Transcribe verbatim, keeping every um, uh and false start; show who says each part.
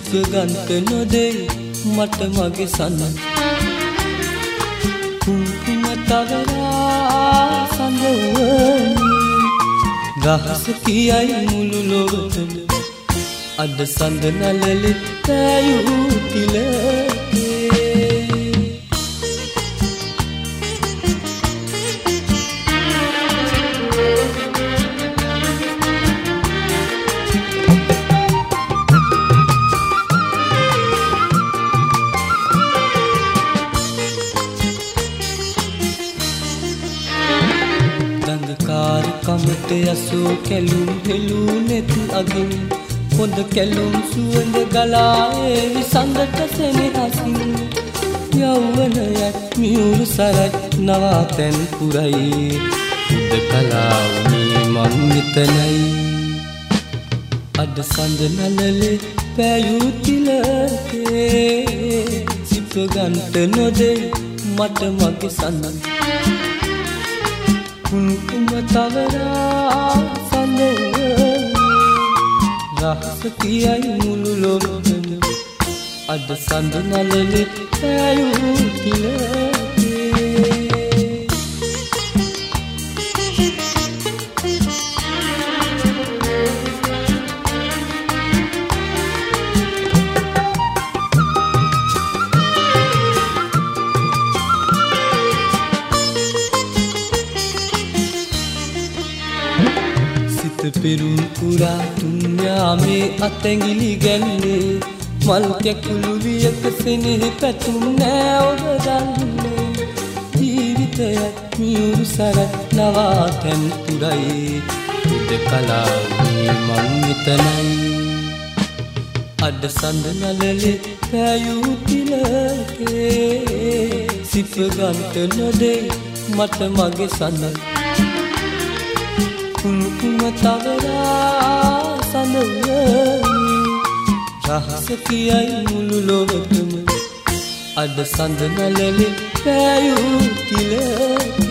Speaker 1: සිප ගන්ත නොදෙයි මට මගේ සඳ කුංකුම තවරා සඳවන්නේ රහස කියයි මුළු ලොවටම අද සඳ නළලි පෑයූ තිලකේ කමට යසෝ කැලුම් හෙළූ නැති අගින් හොඳ කැලුම් සුවඳ ගලායේ විසඳට සෙනෙහසින් යෞවනයත් මියුරු සරත් නවාතැන් පුරයි උදකලා වුණේ මං මෙතනයි අද සඳ නළලේ පෑයූ තිලකේ සිප ගන්ට නොදෙයි මට මගේ සඳ කුංකුම තවරා සඳවන්නේ රහස කියයි මුළු ලොවටම අද සඳ නළලි පෑයූ තිලකේ පෙරුම් පුරා තුන්යාමේ අතැඟිලි ගැල්ලේ මල් කැකුළු වියක සෙනෙහ පැතුම් නෑ ඔබ දන්නේ ජීවිතයත් මියුරු සරත් නවාතැන් පුරයි උදකලා වුණේ මං මෙතනයි අද සඳ නළලේ පෑයූ තිලකේ සිප ගන්ට නොදෙයි මට මගේ සඳ කුංකුම තවරා සඳවන්නේ රහස කියයි මුළු ලොවටම අද සඳ නළලේ පෑයූ තිලකේ